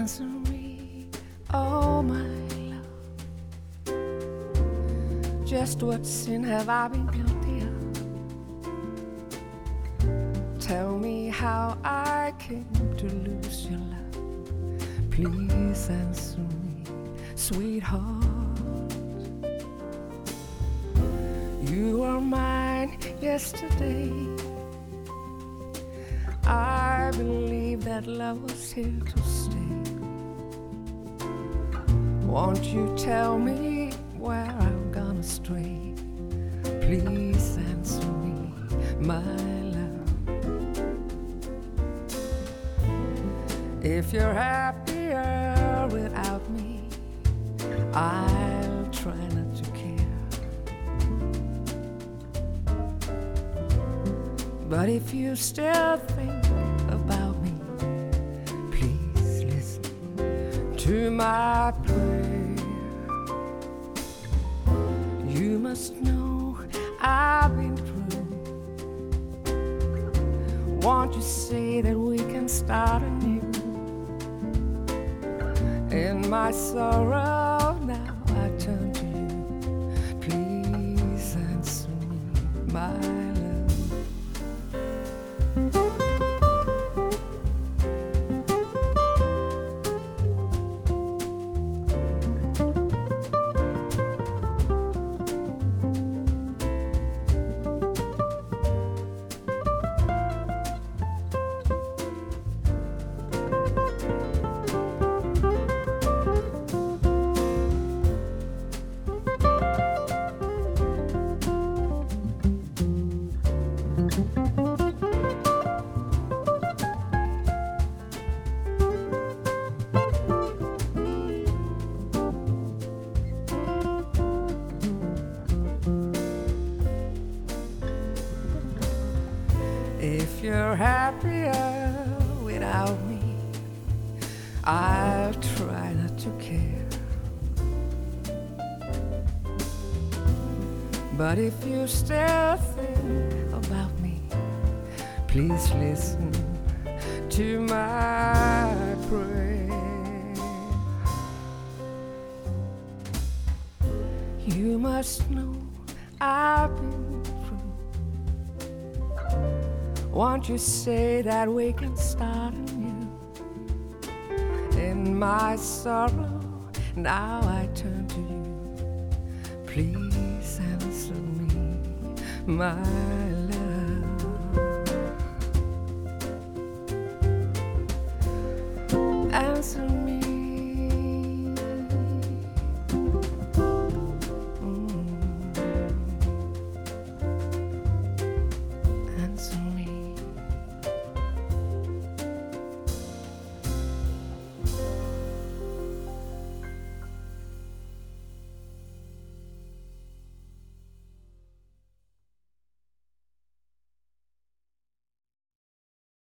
answer me, oh my love. Just what sin have I been guilty of? Tell me how I came to lose your love. Please answer me, sweetheart. You were mine yesterday. I believe that love was here to stay. Won't you tell me where I'm gonna stray? Please answer me, my love. If you're happier without me, I'll try not to care. But if you still think about me, please listen to my prayer. You must know I've been through. Won't you say that we can start anew? In my sorrow now I turn to you. Please answer me, my love. If you're happier without me, I'll try not to care. But if you still think about me, please listen to my prayer. You must know I've been through. Won't you say that we can start anew? In my sorrow, now I turn to you. Please answer me, my love. Answer me.